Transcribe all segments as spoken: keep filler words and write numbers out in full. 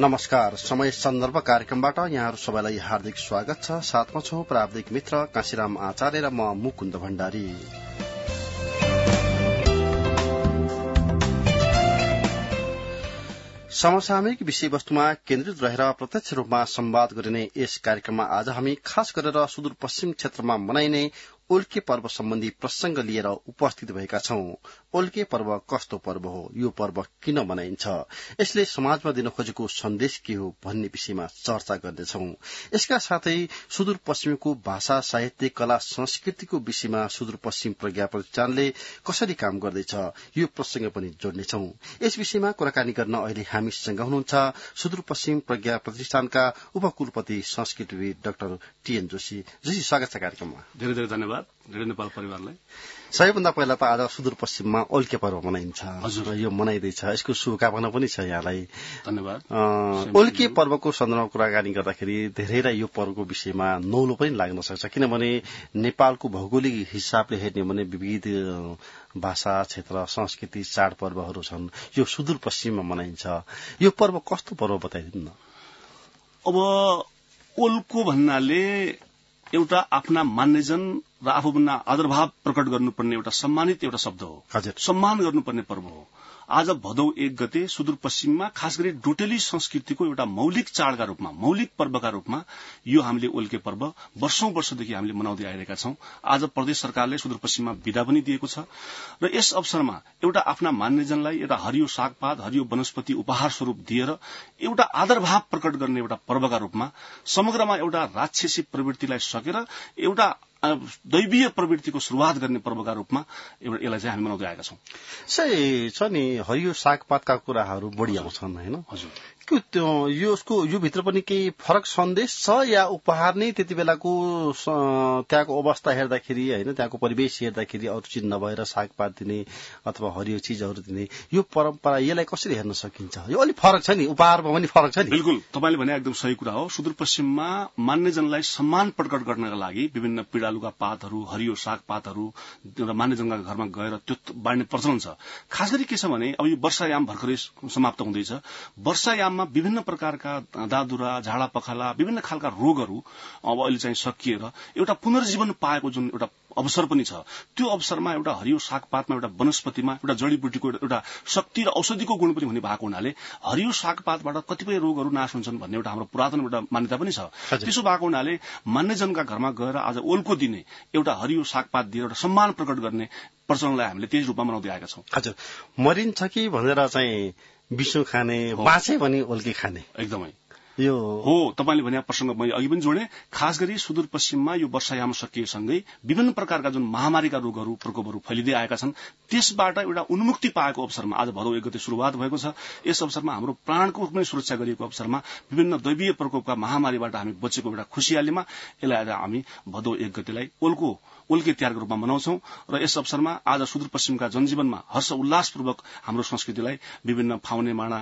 नमस्कार। समय सन्दर्भ कार्यक्रमबाट यहाँहरू सबैलाई हार्दिक स्वागत छ। साथमा छौं प्राविधिक मित्र काशीराम आचार्य र म मुकुन्द भण्डारी। समसामयिक विषयवस्तुमा केन्द्रित रहेर प्रत्यक्ष रूपमा संवाद गरिने यस कार्यक्रममा आज हामी खास गरेर सुदूरपश्चिम क्षेत्रमा मनाइने ओल्के पर्व सम्बन्धी प्रसंग लिएर उपस्थित भएका छौं। ओल्के पर्व कस्तो पर्व हो, यो पर्व किन मनाइन्छ, यसले समाजमा दिन खोजेको सन्देश के हो भन्ने विषयमा चर्चा गर्नेछौं। यसका साथै सुदूरपश्चिमको भाषा, साहित्य, कला, संस्कृतिको विषयमा सुदूरपश्चिम प्रज्ञा प्रतिष्ठानले कसरी काम गर्दैछ, यो प्रसंग पनि जोड्नेछौं। यस विषयमा कुराकानी गर्न अहिले हामीसँग हुनुहुन्छ सुदूरपश्चिम प्रज्ञा प्रतिष्ठानका उपकुलपति संस्कृतिविद डाक्टर टीएन जोशी। जोशी, स्वागत छ कार्यक्रममा। धेरै धेरै धन्यवाद रेडियो नेपाल परिवारलाई। सबैभन्दा पहिला त आज सुदूरपश्चिममा ओल्के पर्व मनाइन्छ। हजुर, यो मनाइँदैछ, यसको शुभकामना पनि छ यहाँलाई। धन्यवाद। ओल्के पर्वको सन्दर्भमा कुराकानी गर्दाखेरि धेरैलाई यो पर्वको विषयमा नौलो पनि लाग्न सक्छ, किनभने नेपालको भौगोलिक हिसाबले हेर्ने भने विविध भाषा, क्षेत्र, संस्कृति, चाडपर्वहरू छन्। यो सुदूरपश्चिममा मनाइन्छ। यो पर्व कस्तो पर्व बताइदिनु न। अब ओल्को भन्नाले एउटा आफ्ना मान्यजन र आफूभन्दा आदरभाव प्रकट गर्नुपर्ने एउटा सम्मानित एउटा शब्द हो। हजुर, सम्मान गर्नुपर्ने पर्व हो। आज भदौ एक गते सुदूरपश्चिममा खास गरी डोटेली संस्कृतिको एउटा मौलिक चाडका रूपमा, मौलिक पर्वका रूपमा यो हामीले ओल्के पर्व वर्षौं वर्षदेखि हामीले मनाउँदै आइरहेका छौं। आज प्रदेश सरकारले सुदूरपश्चिममा विदा पनि दिएको छ र यस अवसरमा एउटा आफ्ना मान्यजनलाई एउटा हरियो सागपात, हरियो वनस्पति उपहार स्वरूप दिएर एउटा आदरभाव प्रकट गर्ने एउटा पर्वका रूपमा समग्रमा एउटा राक्षसी प्रवृत्तिलाई सकेर एउटा दैवीय प्रवृत्तिको शुरूआत गर्ने पर्वका रूपमा यसलाई चाहिँ हामी मनाउँदै आएका छौं। सही छ नि, हरियो सागपातका कुराहरू बढी आउँछन् हैन। हजुर, त्यो यसको यो भित्र पनि केही फरक सन्देश छ या उपहार नै त्यति बेलाको त्यहाँको अवस्था हेर्दाखेरि हैन, त्यहाँको परिवेश हेर्दाखेरि अरू चिज नभएर सागपात दिने अथवा हरियो चिजहरू दिने यो परम्परा, यसलाई कसरी हेर्न सकिन्छ? यो अलिक फरक छ नि, उपहारमा पनि फरक छ नि। बिल्कुल, तपाईँले भने एकदम सही कुरा हो। सुदूरपश्चिममा मान्यजनलाई सम्मान प्रकट गर्नका लागि विभिन्न पीडालुका पातहरू, हरियो सागपातहरू मान्यजनका घरमा गएर त्यो बाँड्ने प्रचलन छ। खास गरी के छ भने अब यो वर्षायाम भर्खरै समाप्त हुँदैछ। वर्षायाममा विभिन्न प्रकारका दादुरा, झाडा पखाला, विभिन्न खालका रोगहरू अब अहिले चाहिँ सकिएर एउटा पुनर्जीवन पाएको जुन एउटा अवसर पनि छ, त्यो अवसरमा एउटा हरियो सागपातमा, एउटा वनस्पतिमा एउटा जडीबुटीको एउटा शक्ति र औषधिको गुण पनि हुने भएको हुनाले हरियो सागपातबाट कतिपय रोगहरू नाश हुन्छन् भन्ने एउटा हाम्रो पुरातन एउटा मान्यता पनि छ। त्यसो भएको हुनाले मान्यजनका घरमा गएर आज ओल्को दिने एउटा हरियो सागपात दिएर एउटा सम्मान प्रकट गर्ने प्रचलनलाई हामीले त्यही रूपमा मनाउँदै आएका छौं। हजुर, मरिन्छ कि भनेर चाहिँ विष्णु खाने, बाँचे भने ओल्के खाने, एकदमै यो हो। तपाईँले भने प्रसंग मैले अघि पनि जोडे। खास गरी सुदूरपश्चिममा यो वर्षायाम सकिएसँगै विभिन्न प्रकारका जुन महामारीका रोगहरू, प्रकोपहरू फैलिँदै आएका छन्, त्यसबाट एउटा उन्मुक्ति पाएको अवसरमा आज भदौ एक गते शुरूआत भएको छ। यस अवसरमा हाम्रो प्राणको पनि सुरक्षा गरिएको अवसरमा विभिन्न दैवीय प्रकोपका महामारीबाट हामी बचेको एउटा खुशियालीमा यसलाई आज हामी भदौ एक गतेलाई ओल्को ओल्के तिहारको रूपमा मनाउँछौं र यस अवसरमा आज सुदूरपश्चिमका जनजीवनमा हर्ष उल्लासपूर्वक हाम्रो संस्कृतिलाई विभिन्न फाउने माणा,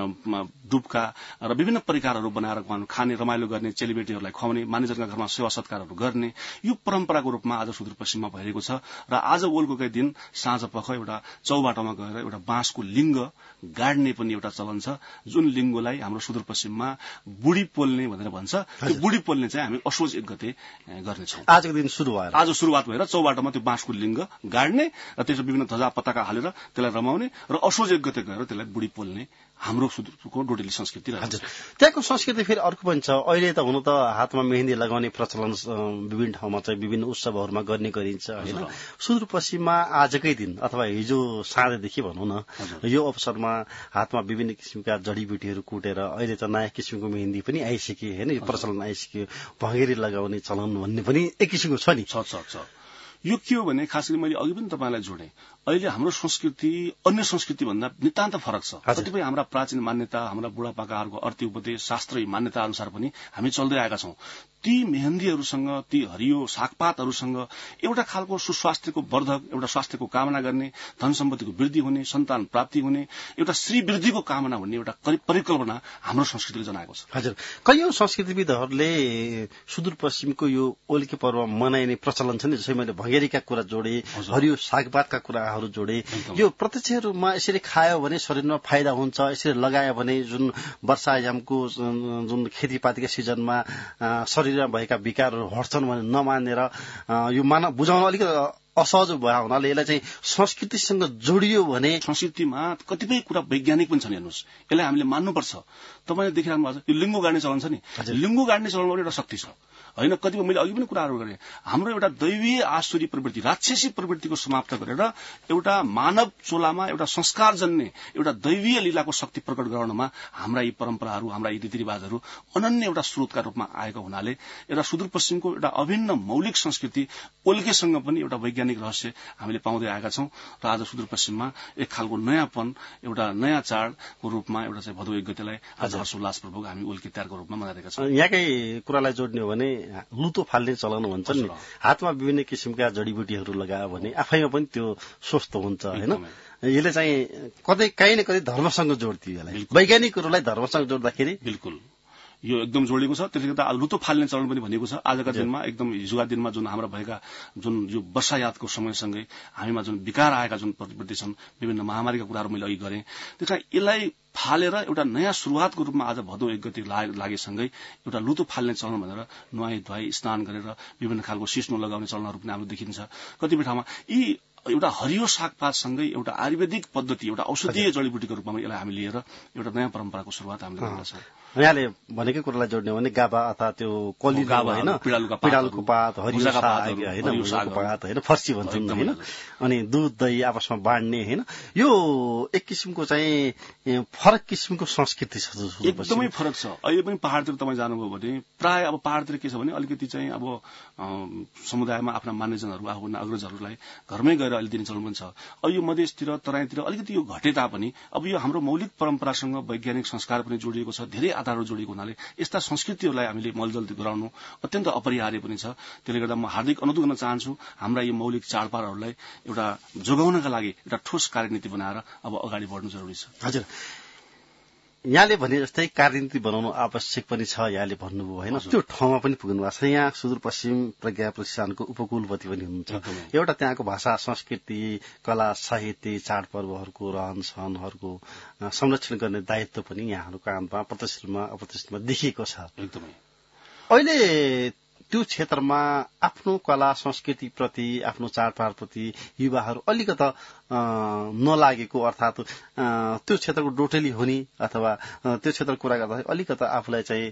डुब्का र विभिन्न परिकारहरू बनाएर खाने, रमाइलो गर्ने, चेलीबेटीहरूलाई खुवाउने, मानिसहरूका घरमा सेवा सत्कारहरू गर्ने यो परम्पराको रूपमा आज सुदूरपश्चिममा भइरहेको छ। र आज ओल्कोकै दिन साँझ पख एउटा चौबाटोमा गएर एउटा बाँसको लिङ्ग गाड्ने पनि एउटा चलन छ, जुन लिङ्गलाई हाम्रो सुदूरपश्चिममा बुढी पोल्ने भनेर भन्छ। त्यो बुढी पोल्ने चाहिँ हामी असोज एक गते गर्नेछौं। आजको दिन सुरु भएर आज शुरूआत भएर चौबाटोमा त्यो बाँसको लिङ्ग गाड्ने र त्यसमा विभिन्न ध्वजा पताका हालेर त्यसलाई रमाउने र असोज एक गते गएर त्यसलाई बुढी पोल्ने हाम्रो सुदूरको डोटेली संस्कृति रहेछ। त्यहाँको संस्कृति फेरि अर्को पनि छ। अहिले त हुन त हातमा मेहन्दी लगाउने प्रचलन विभिन्न ठाउँमा चाहिँ विभिन्न उत्सवहरूमा गर्ने गरिन्छ हैन। सुदूरपश्चिममा आजकै दिन अथवा हिजो साँझदेखि भनौँ न, यो अवसरमा हातमा विभिन्न किसिमका जडीबुटीहरू कुटेर अहिले त नयाँ किसिमको मेहन्दी पनि आइसके हैन, यो प्रचलन आइसक्यो। भँगेरी लगाउने चलन भन्ने पनि एक किसिमको छ नि। छ छ छ यो के हो भने खास गरी मैले अघि पनि तपाईँलाई जोडे, अहिले हाम्रो संस्कृति अन्य संस्कृति भन्दा नितान्त फरक छ। कतिपय हाम्रा प्राचीन मान्यता, हाम्रा बुढापाकाहरूको अर्थी उपदेश, शास्त्रीय मान्यता अनुसार पनि हामी चल्दै आएका छौं। ती मेहन्दीहरूसँग, ती हरियो सागपातहरूसँग एउटा खालको सुस्वास्थ्यको वर्धक, एउटा स्वास्थ्यको कामना गर्ने, धन सम्पत्तिको वृद्धि हुने, सन्तान प्राप्ति हुने, एउटा श्री वृद्धिको कामना हुने एउटा परिकल्पना हाम्रो संस्कृतिले जनाएको छ। हजुर, कैयौं संस्कृतिविदहरूले सुदूरपश्चिमको यो ओल्के पर्व मनाइने प्रचलन छ नि। जसै मैले भँगेरीका कुरा जोडे, हरियो सागपातका कुराहरू युवाहरू जोडे। यो प्रत्यक्ष रूपमा यसरी खायो भने शरीरमा फाइदा हुन्छ, यसरी लगायो भने जुन वर्षायामको जुन खेतीपातीका सिजनमा शरीरमा भएका विकारहरू हट्छन् भने नमानेर यो मानव बुझाउन अलिक असहज भयो हुनाले यसलाई चाहिँ संस्कृतिसँग जोडियो भने संस्कृतिमा कतिपय कुरा वैज्ञानिक पनि छन्। हेर्नुहोस्, यसलाई हामीले मान्नुपर्छ। तपाईँले देखिरहनु भएको छ यो लिङ्गो गाड्ने चलन छ नि, लिङ्गो गाड्ने चलनमा एउटा शक्ति छ होइन। कतिपय मैले अघि पनि कुराहरू गरेँ, हाम्रो एउटा दैवीय आसुरी प्रवृत्ति, राक्षसी प्रवृत्तिको समाप्त गरेर एउटा मानव चोलामा एउटा संस्कारजन्य एउटा दैवीय लीलाको शक्ति प्रकट गराउनमा हाम्रा यी परम्पराहरू, हाम्रा यी रीतिरिवाजहरू अनन्य एउटा स्रोतका रूपमा आएको हुनाले एउटा सुदूरपश्चिमको एउटा अभिन्न मौलिक संस्कृति ओल्केसँग पनि एउटा वैज्ञानिक रहस्य हामीले पाउँदै आएका छौं र आज सुदूरपश्चिममा एक खालको नयाँपन, एउटा नयाँ चाडको रूपमा एउटा चाहिँ भदौ एक गतेलाई आज हर्षोल्लासपूर्वक हामी ओल्के तिहारको रूपमा मनाइरहेका छौं। यहाँकै कुरालाई जोड्ने हो भने लुतो फाल्ने चलन भन्छ नि, हातमा विभिन्न किसिमका जडीबुटीहरू लगायो भने आफैमा पनि त्यो स्वस्थ हुन्छ होइन। यसले चाहिँ कतै काहीँ न कतै धर्मसँग जोड्थ्यो यसलाई, वैज्ञानिक कुरोलाई धर्मसँग जोड्दाखेरि बिल्कुल यो एकदम जोडिएको छ। त्यसले गर्दा लुतो फाल्ने चलन पनि भनेको छ। आजका दिनमा एकदम हिजोका दिनमा जुन हाम्रा भएका जुन यो वर्षायातको समयसँगै हामीमा जुन विकार आएका जुन प्रवृत्ति छन्, विभिन्न महामारीका कुराहरू मैले अघि गरेँ, त्यसलाई यसलाई फालेर एउटा नयाँ शुरूआतको रूपमा आज भदौ एक गते लागेसँगै एउटा लुतो फाल्ने चलन भनेर नुहाई धुवाई स्नान गरेर विभिन्न खालको सिस्नो लगाउने चलनहरू पनि हाम्रो देखिन्छ। कतिपय ठाउँमा यी एउटा हरियो सागपातसँगै एउटा आयुर्वेदिक पद्धति, एउटा औषधीय जडीबुटीको रूपमा यसलाई हामी लिएर एउटा नयाँ परम्पराको शुरूआत हामीले गरेका छौँ। यहाँले भनेकै कुरालाई जोड्ने भने गाभा अथवा त्यो कली गाभा होइन, पिडालुको पात, हरियो साग होइन, मुसाको पात होइन, फर्सी भन्छन् होइन, अनि दुध दही आपसमा बाँड्ने होइन, यो एक किसिमको चाहिँ फरक किसिमको संस्कृति छ। एकदमै फरक छ। अहिले पनि पहाड़तिर तपाईँ जानुभयो भने प्राय अब पहाड़तिर के छ भने अलिकति चाहिँ अब समुदायमा आफ्ना मान्यजनहरू, आफ्ना अग्रजहरूलाई घरमै गएर अहिले दिने चलन पनि छ। अब यो मधेसतिर तराईतिर अलिकति यो घटे तापनि अब यो हाम्रो मौलिक परम्परासँग वैज्ञानिक संस्कार पनि जोडिएको छ, धेरै आधारहरू जोडिएको हुनाले यस्ता संस्कृतिहरूलाई हामीले मलजल गराउनु अत्यन्त अपरिहार्य पनि छ। त्यसले गर्दा म हार्दिक अनुरोध गर्न चाहन्छु हाम्रा यो मौलिक चाडबाडहरूलाई एउटा जोगाउनका लागि एउटा ठोस कार्यनीति बनाएर अब अगाडि बढ्नु जरुरी छ। हजुर, यहाँले भने जस्तै कार्यनीति बनाउनु आवश्यक पनि छ, यहाँले भन्नुभयो होइन, त्यो ठाउँमा पनि पुग्नु भएको छ। यहाँ सुदूरपश्चिम प्रज्ञा प्रतिष्ठानको उपकुलपति पनि हुनुहुन्छ। एउटा त्यहाँको भाषा, संस्कृति, कला, साहित्य, चाडपर्वहरूको रहन सहनहरूको संरक्षण गर्ने दायित्व पनि यहाँहरूको काममा प्रत्यक्ष रूपमा अप्रत्यक्ष रूपमा देखिएको छ। एकदमै अहिले त्यो क्षेत्रमा आफ्नो कला संस्कृति प्रति, आफ्नो चाडबाडप्रति युवाहरू अलिकता नलागेको, अर्थात् त्यो क्षेत्रको डोटेली हुने अथवा त्यो क्षेत्रको कुरा गर्दाखेरि अलिकता आफूलाई चाहिँ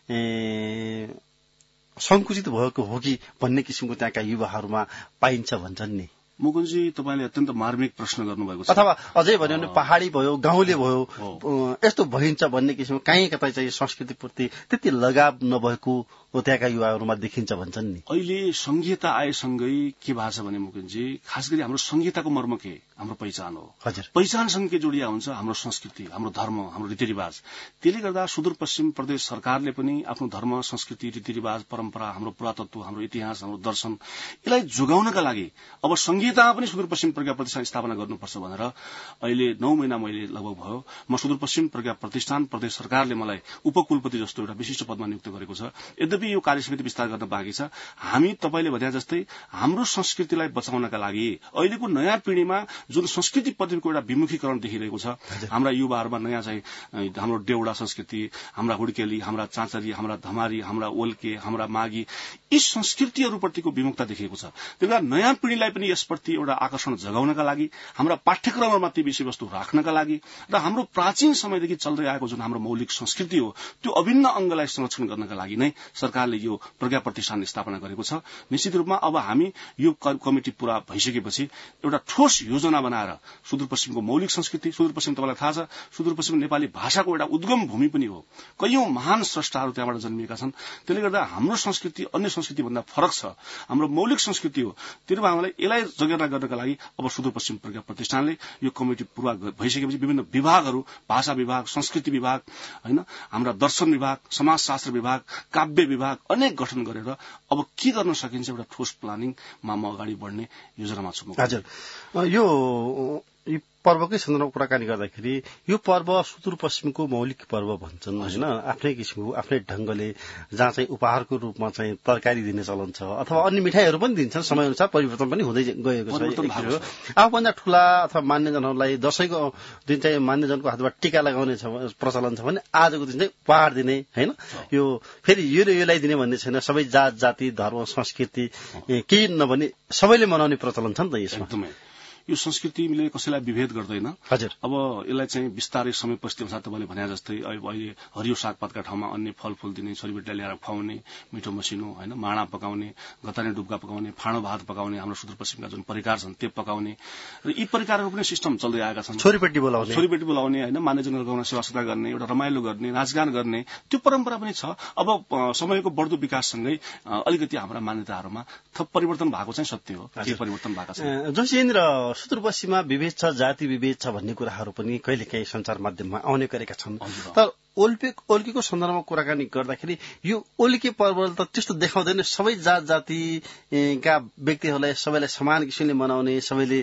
संकुचित भएको हो कि भन्ने किसिमको त्यहाँका युवाहरूमा पाइन्छ भन्छन् नि। मुकुन्दजी, तपाईँले अत्यन्त मार्मिक प्रश्न गर्नुभएको छ। अथवा अझै भन्यो भने पहाड़ी भयो, गाउँले भयो, यस्तो भइन्छ भन्ने किसिमको काहीँ कतै चाहिँ संस्कृतिप्रति त्यति लगाव नभएको त्यहाँका युवाहरूमा देखिन्छ भन्छन् नि। अहिले संहिता आएसँगै के भएको छ भने मुकुन्दजी, खास गरी हाम्रो संहिताको मर्म के हाम्रो पहिचान हो। हजुर, पहिचानसँग के जोडिया हुन्छ हाम्रो संस्कृति, हाम्रो धर्म, हाम्रो रीतिरिवाज। त्यसले गर्दा सुदूरपश्चिम प्रदेश सरकारले पनि आफ्नो धर्म, संस्कृति, रीतिरिवाज, परम्परा, हाम्रो पुरातत्व, हाम्रो इतिहास, हाम्रो दर्शन यसलाई जोगाउनका लागि अब संहितामा पनि सुदूरपश्चिम प्रज्ञा प्रतिष्ठान स्थापना गर्नुपर्छ भनेर अहिले नौ महिना मैले लगभग भयो म सुदूरपश्चिम प्रज्ञा प्रतिष्ठान प्रदेश सरकारले मलाई उपकुलपति जस्तो एउटा विशिष्ट पदमा नियुक्त गरेको छ। यद्यपि यो कार्यसमिति विस्तार गर्न बाँकी छ। हामी तपाईँले भने जस्तै हाम्रो संस्कृतिलाई बचाउनका लागि अहिलेको नयाँ पिढ़ीमा जुन संस्कृति पद्धतिको एउटा विमुखीकरण देखिरहेको छ, हाम्रा युवाहरूमा नयाँ चाहिँ हाम्रो देउडा संस्कृति, हाम्रा हुड्केली, हाम्रा चाँचरी, हाम्रा धमारी, हाम्रा ओल्के, हाम्रा मागी, यी संस्कृतिहरूप्रतिको विमुखता देखिएको छ। त्यसले गर्दा नयाँ पिढ़ीलाई पनि यसप्रति एउटा आकर्षण जगाउनका लागि, हाम्रा पाठ्यक्रममा ती विषयवस्तु राख्नका लागि र हाम्रो प्राचीन समयदेखि चल्दै आएको जुन हाम्रो मौलिक संस्कृति हो त्यो अभिन्न अंगलाई संरक्षण गर्नका लागि नै सरकारले यो प्रज्ञा प्रतिष्ठान स्थापना गरेको छ। निश्चित रूपमा अब हामी यो कमिटी पूरा भइसकेपछि एउटा ठोस योजना बनाएर सुदूरपश्चिमको मौलिक संस्कृति, सुदूरपश्चिम तपाईँलाई थाहा छ सुदूरपश्चिम नेपाली भाषाको एउटा उद्गम भूमि पनि हो, कैयौं महान स्रष्टाहरू त्यहाँबाट जन्मिएका छन्। त्यसले गर्दा हाम्रो संस्कृति अन्य संस्कृति भन्दा फरक छ, हाम्रो मौलिक संस्कृति हो। त्यसले हामीलाई यसलाई जगेर्ना गर्नका लागि अब सुदूरपश्चिम प्रज्ञा प्रतिष्ठानले यो कमिटी पूरा भइसकेपछि विभिन्न विभागहरू, भाषा विभाग, संस्कृति विभाग हैन, हाम्रा दर्शन विभाग, समाजशास्त्र विभाग, काव्य विभाग अनेक गठन गरेर अब के गर्न सकिन्छ एउटा ठोस प्लानिङमा म अगाडि बढ्ने योजनामा छु। हजुर, यो पर्वकै सन्दर्भमा कुराकानी गर्दाखेरि यो पर्व सुदूरपश्चिमको मौलिक पर्व भन्छन् होइन, आफ्नै किसिमको आफ्नै ढंगले, जहाँ चाहिँ उपहारको रूपमा चाहिँ तरकारी दिने चलन छ अथवा अन्य मिठाईहरू पनि दिन्छन्, समयअनुसार परिवर्तन पनि हुँदै गएको छ। आफूभन्दा ठूला अथवा मान्यजनहरूलाई दशैंको दिन चाहिँ मान्यजनको हातबाट टीका लगाउने प्रचलन छ भने आजको दिन चाहिँ उपहार दिने होइन, यो फेरि यो यसलाई दिने भन्ने छैन, सबै जात जाति धर्म संस्कृति केही नभने सबैले मनाउने प्रचलन छ नि त यसमा। यो संस्कृतिले कसैलाई विभेद गर्दैन। हजुर, अब यसलाई चाहिँ बिस्तारै समय पछि अनुसार तपाईँले भने जस्तै अहिले हरियो सागपातका ठाउँमा अन्य फलफूल दिने, छोरीबेटीलाई ल्याएर खुवाउने, मिठो मसिनो होइन, माडा पकाउने, गताने डुब्का पकाउने, फाँडो भात पकाउने, हाम्रो सुदूरपश्चिमका जुन परिकार छन् त्यो पकाउने र यी परिकारहरू पनि सिस्टम चल्दै आएका छन्। छोरीबेटी बोलाउने छोरीबेटी बोलाउने होइन, मान्यजनहरू गाउन सेवा सत्कार गर्ने, एउटा रमाइलो गर्ने, नाचगान गर्ने, त्यो परम्परा पनि छ। अब समयको बढ्दो विकाससँगै अलिकति हाम्रा मान्यताहरूमा थप परिवर्तन भएको चाहिँ सत्य हो, के परिवर्तन भएको छ। जोशीन्द्र, सुदूरपश्चिममा विभेद छ, जाति विभेद छ भन्ने कुराहरू पनि कहिलेकाहीँ सञ्चार माध्यममा आउने गरेका छन्। तर ओल्पे ओल्कीको सन्दर्भमा कुराकानी गर्दाखेरि यो ओल्के पर्व त त्यस्तो देखाउँदैन, सबै जात जातिका व्यक्तिहरूलाई सबैलाई समान किसिमले मनाउने, सबैले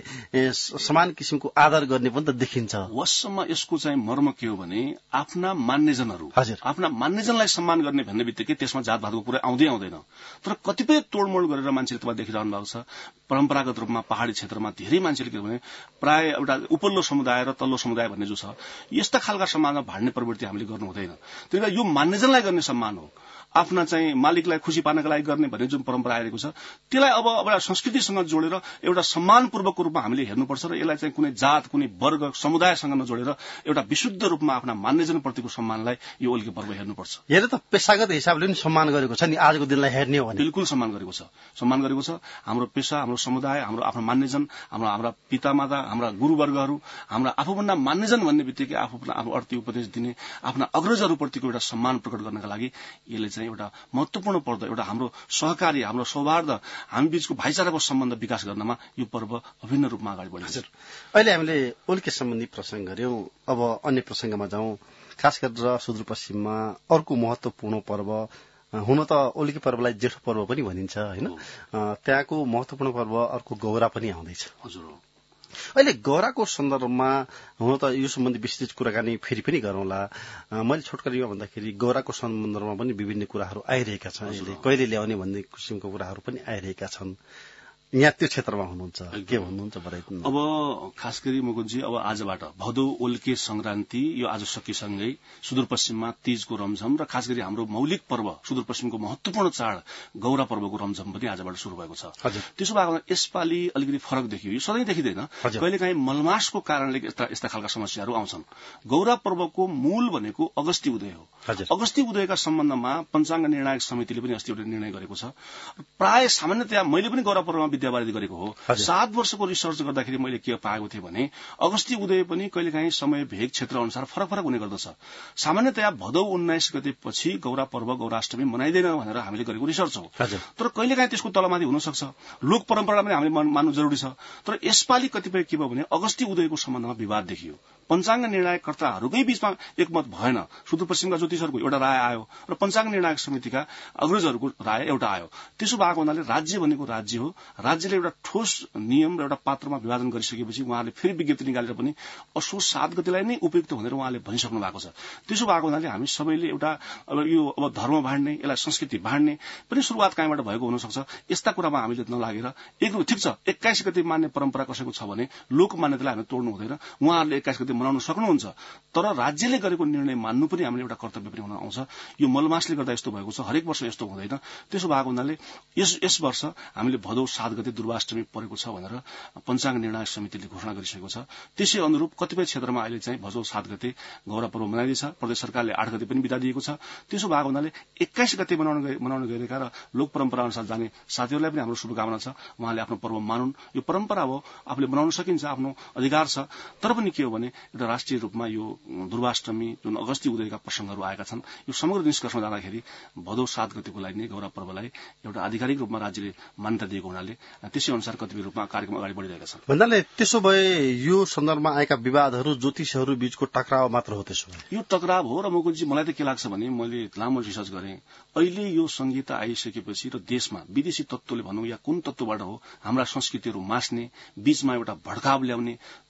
समान किसिमको आदर गर्ने पनि त देखिन्छ। वसम्म यसको चाहिँ मर्म के हो भने आफ्ना मान्यजनहरू, हजुर, आफ्ना मान्यजनलाई सम्मान गर्ने भन्ने बित्तिकै त्यसमा जातभातको कुरा आउँदै आउँदैन। तर कतिपय तोडमोड गरेर मान्छेले तपाईँ देखिरहनु भएको छ, परम्परागत रूपमा पहाड़ी क्षेत्रमा धेरै मान्छेले के भने प्राय एउटा उपल्लो समुदाय र तल्लो समुदाय भन्ने जो छ, यस्ता खालका समाजमा भाड्ने प्रवृत्ति हामीले गर्नु हुँदैन। त्यही भएर यो मान्यजनलाई गर्ने सम्मान हो, आफ्ना चाहिँ मालिकलाई खुसी पार्नका लागि गर्ने भन्ने जुन परम्परा आएको छ त्यसलाई अब एउटा संस्कृतिसँग जोडेर एउटा सम्मानपूर्वकको रूपमा हामीले हेर्नुपर्छ र यसलाई चाहिँ कुनै जात, कुनै वर्ग, समुदायसँग नजोडेर एउटा विशुद्ध रूपमा आफ्ना मान्यजनप्रतिको सम्मानलाई यो ओल्के पर्व हेर्नुपर्छ। हेर त पेशागत हिसाबले पनि सम्मान गरेको छ नि, आजको दिनलाई हेर्ने हो भने बिल्कुल सम्मान गरेको छ, सम्मान गरेको छ। हाम्रो पेशा, हाम्रो समुदाय, हाम्रो आफ्नो मान्यजन, हाम्रो हाम्रा पितामाता, हाम्रा गुरुवर्गहरू, हाम्रा आफूभन्दा मान्यजन भन्ने बित्तिकै आफू आफ्नो अर्थी उपदेश दिने, आफ्ना अग्रजहरूप्रतिको एउटा सम्मान प्रकट गर्नका लागि यसले एउटा महत्वपूर्ण पर्व, एउटा हाम्रो सहकारी, हाम्रो सौहार्द, हामी बीचको भाइचाराको सम्बन्ध विकास गर्नमा यो पर्व अभिन्न रूपमा अगाडि बढेको छ। अहिले हामीले ओल्के सम्बन्धी प्रसंग गर्यौं, अब अन्य प्रसंगमा जाउँ। खास गरेर सुदूरपश्चिममा अर्को महत्वपूर्ण पर्व, हुन त ओल्के पर्वलाई जेठो पर्व पनि भनिन्छ होइन, त्यहाँको महत्वपूर्ण पर्व अर्को गौरा पनि आउँदैछ। हजुर, अहिले गौराको सन्दर्भमा हुन त यो सम्बन्धी विस्तृत कुराकानी फेरि पनि गरौँला। मैले छोटकरीमा भन्दाखेरि गौराको सन्दर्भमा पनि विभिन्न कुराहरू आइरहेका छन्, अहिले कहिले ल्याउने भन्ने किसिमको कुराहरू पनि आइरहेका छन्। यहाँ त्यो क्षेत्रमा हुनुहुन्छ, के भन्नुहुन्छ बताइदिनु। अब खास गरी मुकुन्दजी, अब आजबाट भदौ ओल्के संक्रान्ति यो आज सकिसँगै सुदूरपश्चिममा तीजको रमझम र खास गरी हाम्रो मौलिक पर्व सुदूरपश्चिमको महत्वपूर्ण चाड गौरा पर्वको रमझम पनि आजबाट शुरू भएको छ। त्यसो भएको यसपालि अलिकति फरक देखियो, यो सधैँ देखिँदैन, कहिलेकाहीँ मलमासको कारणले यस्ता यस्ता खालका समस्याहरू आउँछन्। गौरा पर्वको मूल भनेको अगस्ती उदय हो। अगस्ती उदयका सम्बन्धमा पञ्चाङ्ग निर्णायक समितिले पनि अस्ति एउटा निर्णय गरेको छ। प्राय सामान्यतया मैले पनि गौरा पर्वमा विद्यावारिधि गरेको हो। सात वर्षको रिसर्च गर्दाखेरि मैले के पाएको थिएँ भने अगस्ती उदय पनि कहिलेकाहीँ समय भेग क्षेत्र अनुसार फरक फरक हुने गर्दछ। सामान्यतया भदौ उन्नाइस गते पछि गौरा पर्व गौराष्टमी मनाइँदैन भनेर हामीले गरेको रिसर्च हो। तर कहिलेकाहीँ त्यसको तलमाथि हुन सक्छ, लोक परम्परा पनि हामीले मान्नु जरुरी छ। तर यसपालि कतिपय के भयो भने अगस्ती उदयको सम्बन्धमा विवाद देखियो। पञ्चाङ्ग निर्णायककर्ताहरूकै बीचमा एकमत भएन। सुदूरपश्चिमका ज्योतिषहरूको एउटा राय आयो र पञ्चाङ्ग निर्णायक समितिका अग्रजहरूको राय एउटा आयो। त्यसो भएको हुनाले राज्य भनेको राज्य हो, राज्यले एउटा ठोस नियम र एउटा पात्रमा विभाजन गरिसकेपछि उहाँले फेरि विज्ञप्ति निकालेर पनि असोज सात गतिलाई नै उपयुक्त भनेर उहाँले भनिसक्नु भएको छ। त्यसो भएको हुनाले हामी सबैले एउटा अब यो अब धर्म बाँड्ने, यसलाई संस्कृति बाँड्ने पनि सुरुवात कहाँबाट भएको हुनसक्छ। यस्ता कुरामा हामीले नलागेर एक ठिक छ, एक्काइस गते मान्ने परम्परा कसैको छ भने लोकमान्यतालाई हामी तोड्नु हुँदैन। उहाँहरूले एक्काइस गते मनाउन सक्नुहुन्छ, तर राज्यले गरेको निर्णय मान्नु पनि हामीले एउटा कर्तव्य पनि हुन आउँछ। यो मलमासले गर्दा यस्तो भएको छ, हरेक वर्ष यस्तो हुँदैन। त्यसो भएको हुनाले यस यस वर्ष हामीले भदौ सात गते दुर्वाष्टमी परेको छ भनेर पञ्चाङ्ग निर्णायक समितिले घोषणा गरिसकेको छ। त्यसै अनुरूप कतिपय क्षेत्रमा अहिले चाहिँ भदौ सात गते गौरा पर्व मनाइँदैछ। प्रदेश सरकारले आठ गते पनि बिदा दिएको छ। त्यसो भएको हुनाले एक्काइस गते मनाउन मनाउन गएका र लोक परम्परा अनुसार जाने साथीहरूलाई पनि हाम्रो शुभकामना छ। उहाँले आफ्नो पर्व मानुन्, यो परम्परा हो, आफूले बनाउन सकिन्छ, आफ्नो अधिकार छ। तर पनि के हो भने एउटा राष्ट्रिय रूपमा यो दुर्वाष्टमी जुन अगस्ती उदयका प्रसंगहरू आएका छन्, यो समग्र निष्कर्षमा जाँदाखेरि भदौ सात गतेको लागि नै गौरा पर्वलाई एउटा आधिकारिक रूपमा राज्यले मान्यता दिएको हुनाले त्यसै अनुसार कतिपय रूपमा कार्यक्रम अगाडि बढिरहेका छन्। भन्नाले त्यसो भए यो सन्दर्भमा आएका विवादहरू ज्योतिषहरू बीचको टकराव मात्र हो? त्यसो भए यो टकराव हो। र मुकुन्दजी मलाई त के लाग्छ भने मैले लामो रिसर्च गरेँ, अहिले यो संहिता आइसकेपछि र देशमा विदेशी तत्त्वले भनौँ या कुन तत्त्वबाट हो हाम्रा संस्कृतिहरू मास्ने, बीचमा एउटा भड्काव ल्याउने,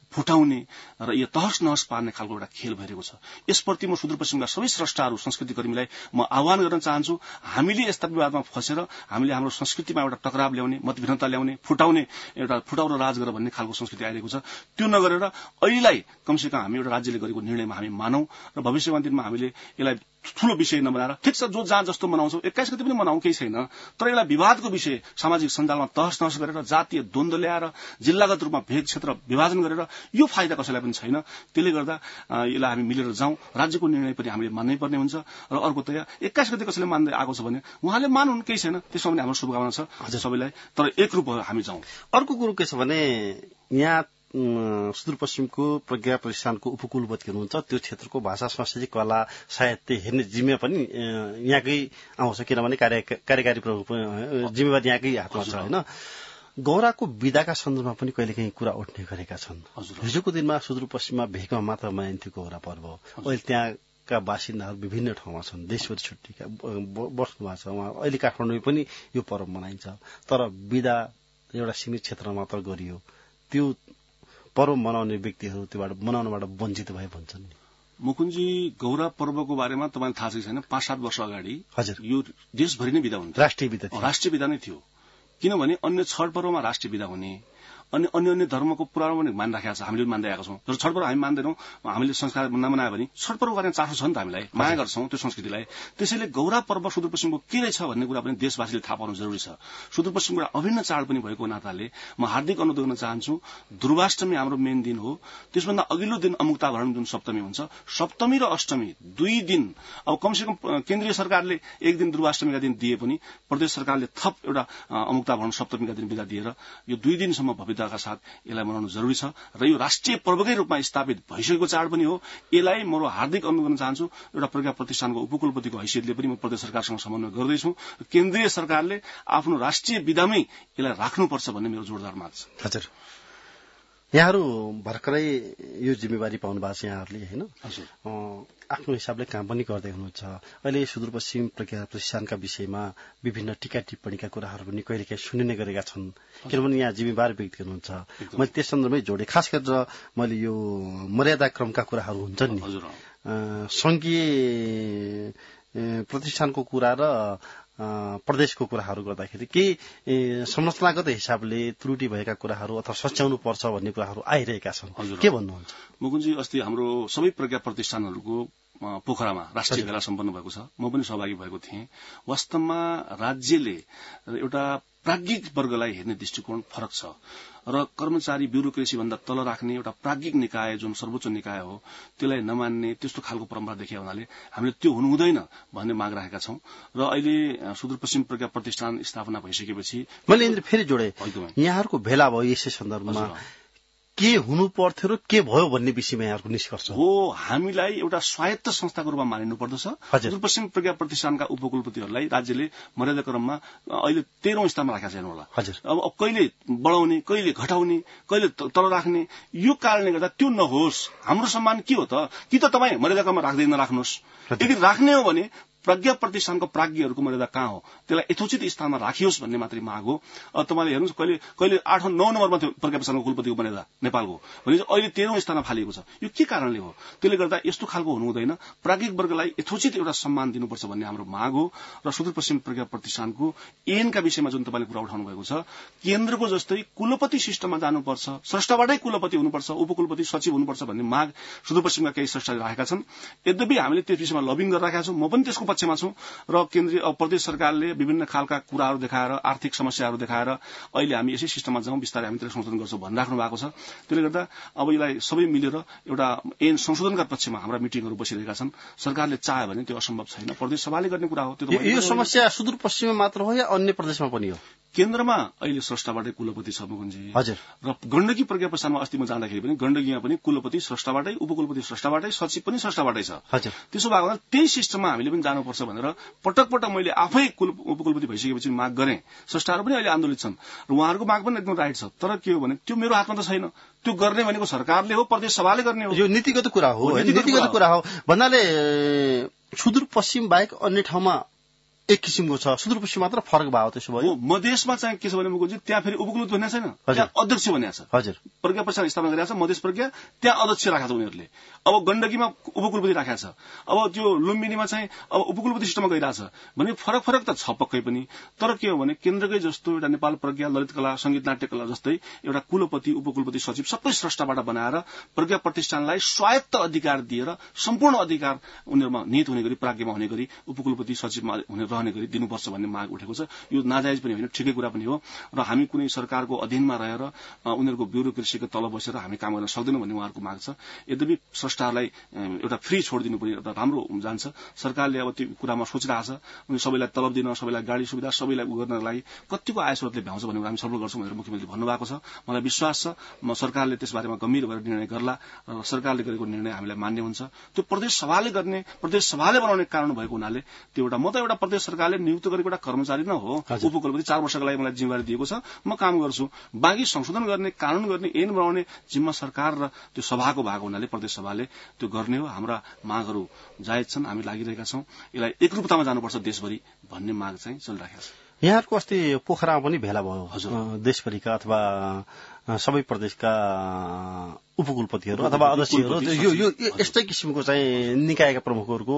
फुटाउने र यो तहस नहस पार्ने खालको एउटा खेल भइरहेको छ। यसप्रति म सुदूरपश्चिमका सबै स्रष्टाहरू संस्कृति कर्मीलाई म आह्वान गर्न चाहन्छु, हामीले यस्ता विवादमा फसेर हामीले हाम्रो संस्कृतिमा एउटा टकराव ल्याउने, मतभिन्नता ल्याउने, फुटाउने एउटा फुटाउ र राज गर भन्ने खालको संस्कृति आइरहेको छ। त्यो नगरेर अहिलेलाई कमसेकम हामी एउटा राज्यले गरेको निर्णयमा हामी मानौं र भविष्यमा दिनमा हामीले यसलाई ठूलो विषय नबनाएर, ठिक छ जो जहाँ जस्तो मनाउँछौ एक्काइस गते पनि मनाउँ, केही छैन, तर यसलाई विवादको विषय सामाजिक सञ्जालमा तहस नहस गरेर जातीय द्वन्द्व ल्याएर जिल्लागत रूपमा भेग क्षेत्र विभाजन गरेर यो फाइदा कसैलाई पनि छैन। त्यसले गर्दा यसलाई हामी मिलेर जाउँ, राज्यको निर्णय पनि हामीले मान्नै पर्ने हुन्छ। र अर्कोतया एक्काइस गते कसैले मान्दै आएको छ भने उहाँले मानुन्, केही छैन, त्यसमा पनि हाम्रो शुभकामना छ सबैलाई, तर एकरूप हामी जाउँ। अर्को कुरो के छ भने यहाँ सुदूरपश्चिमको प्रज्ञा प्रतिष्ठानको उपकुलपति हुनुहुन्छ, त्यो क्षेत्रको भाषा संस्कृति कला साहित्य हेर्ने जिम्मेवारी पनि यहाँकै आउँछ, किनभने कार्य कार्यकारी प्रमुख जिम्मेवारी यहाँकै हातमा छ होइन। गौराको विधाका सन्दर्भमा पनि कहिलेकाहीँ कुरा उठ्ने गरेका छन्। हिजोको दिनमा सुदूरपश्चिममा भेगमा मात्र मनाइन्थ्यो गौरा पर्व, अहिले त्यहाँका बासिन्दाहरू विभिन्न ठाउँमा छन्, देशभरि छुट्टीका बस्नु भएको छ उहाँ। अहिले काठमाडौँमा पनि यो पर्व मनाइन्छ, तर विधा एउटा सीमित क्षेत्रमा मात्र गरियो, त्यो पर्व मनाउने व्यक्तिहरू त्योबाट मनाउनबाट वञ्चित भए भन्छन्। मुकुन्दजी, गौरा पर्वको बारेमा तपाईँलाई थाहा छ छैन, पाँच सात वर्ष अगाडि हजुर यो देशभरि नै विधा हुन्थ्यो, राष्ट्रिय विधा थियो, राष्ट्रिय विधा नै थियो। किनभने अन्य छठ पर्वमा राष्ट्रिय विधा हुने, अनि अन्य अन्य धर्मको पुरानो पनि मानिराखेका छ, हामीले पनि मान्दै आएका छौँ। तर छठ पर्व हामी मान्दैनौँ, हामीले संस्कार नमनायो भने छठ पर्वको बारेमा चासो छ नि त, हामीलाई माया गर्छौँ त्यो संस्कृतिलाई। त्यसैले गौरा पर्व सुदूरपश्चिमको के रहेछ भन्ने कुरा पनि देशवासीले थाहा पाउनु जरुरी छ। सुदूरपश्चिमको एउटा अभिन्न चाड पनि भएको नाताले म हार्दिक अनुरोध गर्न चाहन्छु, ध्रुवाष्टमी हाम्रो मेन दिन हो, त्यसभन्दा अघिल्लो दिन अमुक्ताभरण जुन सप्तमी हुन्छ, सप्तमी र अष्टमी दुई दिन, अब कमसेकम केन्द्रीय सरकारले एक दिन ध्रुवाष्टमीका दिन दिए पनि प्रदेश सरकारले थप एउटा अमुक्ताभरण सप्तमीका दिन बिदा दिएर यो दुई दिनसम्म भव्यताका साथ यसलाई मनाउनु जरुरी छ। र यो राष्ट्रिय पर्वकै रूपमा स्थापित भइसकेको चाड पनि हो। यसलाई म हार्दिक अनुरोध गर्न चाहन्छु, एउटा प्रज्ञा प्रतिष्ठानको उपकुलपतिको हैसियतले पनि म प्रदेश सरकारसँग समन्वय गर्दैछु, केन्द्रीय सरकारले आफ्नो राष्ट्रिय विधामै यसलाई राख्नुपर्छ भन्ने मेरो जोरदार माग छ। हजुर, यहाँहरू भर्खरै यो जिम्मेवारी पाउनु भएको छ यहाँहरूले होइन, आफ्नो हिसाबले काम पनि गर्दै हुनुहुन्छ। अहिले सुदूरपश्चिम प्रज्ञा प्रतिष्ठानका विषयमा विभिन्न टीका टिप्पणीका कुराहरू पनि कहिलेकाहीँ सुनिने गरेका छन्, किनभने यहाँ जिम्मेवार व्यक्ति हुनुहुन्छ। मैले त्यस सन्दर्भमै जोडे, खास गरेर मैले यो मर्यादा क्रमका कुराहरू हुन्छन् नि, संघीय प्रतिष्ठानको कुरा र प्रदेशको कुराहरू गर्दाखेरि केही संरचनागत हिसाबले त्रुटि भएका कुराहरू अथवा सच्याउनु पर्छ भन्ने कुराहरू आइरहेका छन्, के भन्नुहुन्छ? मुकुन्दजी, अस्ति हाम्रो सबै प्रज्ञा प्रतिष्ठानहरूको पोखरामा राष्ट्रिय भेला सम्पन्न भएको छ, म पनि सहभागी भएको थिएँ। वास्तवमा राज्यले एउटा प्राज्ञिक वर्गलाई हेर्ने दृष्टिकोण फरक छ र कर्मचारी ब्युरोक्रेसी भन्दा तल राख्ने एउटा प्राज्ञिक निकाय जुन सर्वोच्च निकाय हो त्यसलाई नमान्ने त्यस्तो खालको परम्परा देखिया हुनाले हामीले त्यो हुनु हुँदैन भन्ने माग राखेका छौं। र अहिले सुदूरपश्चिम प्रज्ञा प्रतिष्ठान स्थापना भइसकेपछि मैले फेरि जोडे, यहाँहरूको भेला भयो यसै सन्दर्भमा के हुनु पर्थ्यो र के भयो भन्ने विषयमा यहाँहरूको निष्कर्ष हो। हामीलाई एउटा स्वायत्त संस्थाको रूपमा मानिनु पर्दछ। सुदूरपश्चिम प्रज्ञा प्रतिष्ठानका उपकुलपतिहरूलाई राज्यले मर्यादा क्रममा अहिले तेह्रौं स्थानमा राखेका छैन होला। अब कहिले बढाउने, कहिले घटाउने, कहिले तल राख्ने, यो कारणले गर्दा त्यो नहोस्। हाम्रो सम्मान के हो त? कि त तपाईँ मर्यादा क्रममा राख्दै नराख्नुहोस्। यदि राख्ने हो भने प्रज्ञा प्रतिष्ठानको प्राज्ञहरूको मर्यादा कहाँ हो त्यसलाई यथोचित स्थानमा राखियोस् भन्ने मात्रै माग हो। अब तपाईँले हेर्नुहोस्, कहिले कहिले आठ नौ नम्बरमा थियो प्रज्ञा प्रतिष्ठानको कुलपतिको मर्यादा नेपालको, भने अहिले तेह्रौं स्थानमा फालिएको छ। यो के कारणले हो? त्यसले गर्दा यस्तो खालको हुनु हुँदैन। प्राज्ञिक वर्गलाई यथोचित एउटा सम्मान दिनुपर्छ भन्ने हाम्रो माग हो। र सुदूरपश्चिम प्रज्ञा प्रतिष्ठानको ऐनका विषयमा जुन तपाईँले कुरा उठाउनु भएको छ, केन्द्रको जस्तै कुलपति सिस्टममा जानुपर्छ, स्रष्टाबाटै कुलपति हुनुपर्छ, उपकुलपति सचिव हुनुपर्छ भन्ने माग सुदूरपश्चिमका केही स्रष्टाले राखेका छन्। यद्यपि हामीले त्यस विषयमा लबिङ गरिराखेका छौं, म पनि त्यसको पक्षमा छौं। र केन्द्रीय प्रदेश सरकारले विभिन्न खालका कुराहरू देखाएर, आर्थिक समस्याहरू देखाएर अहिले हामी यसै सिस्टममा जाउँ, बिस्तारै हामी त्यसलाई संशोधन गर्छौं भनिराख्नु भएको छ। त्यसले गर्दा अब यसलाई सबै मिलेर एउटा ऐन संशोधनका पक्षमा हाम्रा मिटिङहरू बसिरहेका छन्। सरकारले चाह्यो भने त्यो असम्भव छैन, प्रदेश सभाले गर्ने कुरा हो। त्यो यो समस्या सुदूरपश्चिममा मात्र हो या अन्य प्रदेशमा पनि हो? केन्द्रमा अहिले स्रष्टाबाटै कुलपति छ मुकुन्दजी। हजुर। र गण्डकी प्रज्ञा प्रतिष्ठानमा अस्ति म जाँदाखेरि पनि गण्डकीमा पनि कुलपति स्रष्टाबाटै, उपकुलपति स्रष्टाबाटै, सचिव पनि स्रष्टाबाटै छ। हजुर। त्यसो भएको हुनाले त्यही सिस्टममा हामीले पनि जानुपर्छ भनेर पटक पटक मैले आफै उपकुलपति भइसकेपछि माग गरेँ। स्रष्टाहरू पनि अहिले आन्दोलित छन् र उहाँहरूको माग पनि एकदम राइट छ। तर के हो भने त्यो मेरो हातमा त छैन। त्यो गर्ने भनेको सरकारले हो, प्रदेश सभाले गर्ने हो। यो नीतिगत कुरा हो, नीतिगत कुरा हो भन्नाले सुदूरपश्चिम बाहेक अन्य ठाउँमा एक किसिमको छ, सुदूरपश्चिम मात्र फरक भयो त्यसो भयो। मधेसमा चाहिँ के छ भने मुकुलजी त्यहाँ फेरि उपकुलपति भनेको छैन, त्यहाँ अध्यक्ष भनेको छ। हजुर, प्रज्ञा प्रतिष्ठान स्थापना गरेको छ मधेस प्रज्ञा, त्यहाँ अध्यक्ष राखेको छ उनीहरूले। अब गण्डकीमा उपकुलपति राखेको छ, अब त्यो लुम्बिनीमा चाहिँ अब उपकुलपति सिस्टममा गइरहेछ भने फरक फरक त छ पक्कै पनि। तर के हो भने केन्द्रकै जस्तो एउटा नेपाल प्रज्ञा ललित कला संगीत नाट्य कला जस्तै एउटा कुलपति उपकुलपति सचिव सबै स्रष्टाबाट बनाएर प्रज्ञा प्रतिष्ठानलाई स्वायत्त अधिकार दिएर सम्पूर्ण अधिकार उनीहरूमा निहित हुने गरी प्राज्ञमा हुने गरी उपकुलपति सचिवमा हुने रहने गरी दिनुपर्छ भन्ने माग उठेको छ। यो नाजायज पनि होइन, ठिकै कुरा पनि हो र हामी कुनै सरकारको अधीनमा रहेर उनीहरूको ब्युरोक्रेसीको तल बसेर हामी काम गर्न सक्दैनौँ भन्ने उहाँहरूको माग छ। यद्यपि स्रष्टाहरूलाई एउटा फ्री छोडिदिनु पनि एउटा राम्रो जान्छ। सरकारले अब त्यो कुरामा सोचिरहेछ, उनी सबैलाई तलब दिन, सबैलाई गाडी सुविधा, सबैलाई उ गर्नको लागि कतिको आय स्रोतले भ्याउँछ भन्ने हामी छलफल गर्छौँ भनेर मुख्यमन्त्री भन्नुभएको छ। मलाई विश्वास छ म सरकारले त्यसबारेमा गम्भीर भएर निर्णय गर्ला र सरकारले गरेको निर्णय हामीलाई मान्य हुन्छ। त्यो प्रदेश सभाले गर्ने, प्रदेश सभाले बनाउने कारण भएको हुनाले त्यो एउटा म त एउटा प्रदेश सरकारले नियुक्त गरेको एउटा कर्मचारी न हो, उपकुलपति चार वर्षको लागि मलाई जिम्मेवारी दिएको छ, म काम गर्छु। बाँकी संशोधन गर्ने, कानून गर्ने, ऐन बनाउने जिम्मा सरकार र त्यो सभाको भएको हुनाले प्रदेश सभाले त्यो गर्ने हो। हाम्रा मागहरू जायज छन्, हामी लागिरहेका छौँ। यसलाई एकरूपतामा जानुपर्छ देशभरि भन्ने माग चाहिँ चलिरहेको छ। यहाँहरूको अस्ति पोखरामा पनि भेला भयो देशभरिका अथवा सबै प्रदेशका उपकुलपतिहरू अथवा अध्यक्षहरू, यो यो यस्तै किसिमको चाहिँ निकायका प्रमुखहरूको